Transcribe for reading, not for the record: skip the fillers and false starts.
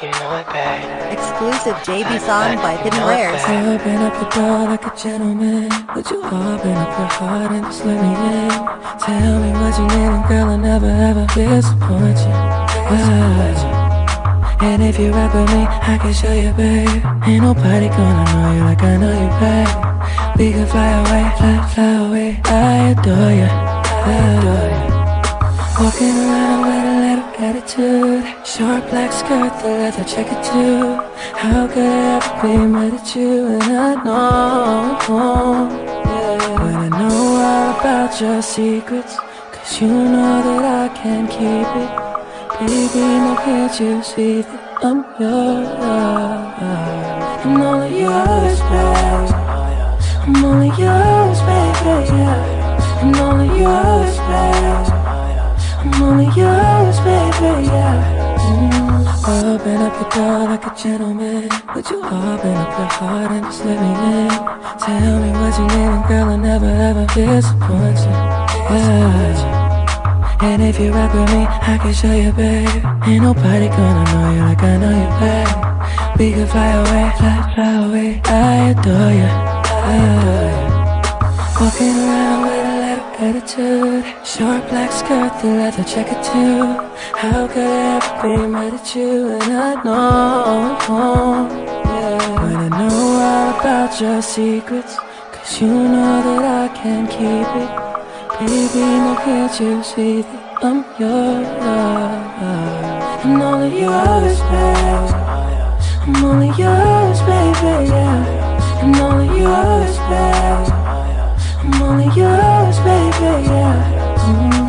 You know it, babe. Exclusive JB song by Hidden Rares. Open up your door like a gentleman. Would you open up your heart and just let me in? Tell me what you need, and girl, I'll never ever disappoint you. And if you rock with me, I can show you, babe. Ain't nobody gonna know you like I know you, babe. We can fly away, fly away. I adore you, I adore you. Walking around with a little attitude. Short black skirt, the leather jacket too. How could I ever be mad at you? And I know, yeah. But I know all about your secrets, 'cause you know that I can't keep it. Baby, now can't you see that I'm yours? I'm only yours, babe. I'm only yours, baby, yeah. I'm only yours, babe. I'm only yours, baby, yeah. Open up your door like a gentleman. Would you open up your heart and just let me in? Tell me what you need, and girl, I'll never ever disappoint you. And if you rock with me, I can show you, babe. Ain't nobody gonna know you like I know you, babe. We can fly away, fly away. I adore you, I adore you. Walking around with a little attitude. Short black skirt, the leather jacket too. How could I ever be mad at you? And I know, yeah. But I know all about your secrets, 'cause you know that I can't keep it. Baby, now can't you see that I'm yours? I'm only yours, babe. I'm only yours, baby, yeah. I'm only yours, babe. I'm only yours, baby, yeah.